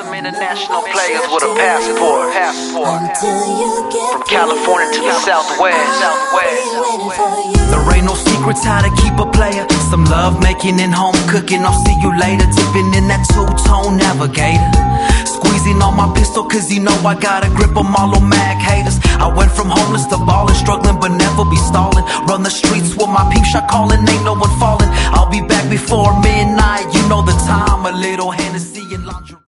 some international players with a passport. From California to the Southwest. There ain't no secrets how to keep a player. Some love making and home cooking. I'll see you later. Tipping in that two-tone navigator. Squeezing on my pistol cause you know I got a grip on all them mag haters. I went from homeless to ballin', struggling but never be stallin'. Run the streets with my peep shot callin', ain't no one fallin'. I'll be back before midnight, you know the time. A little Hennessy and lingerie.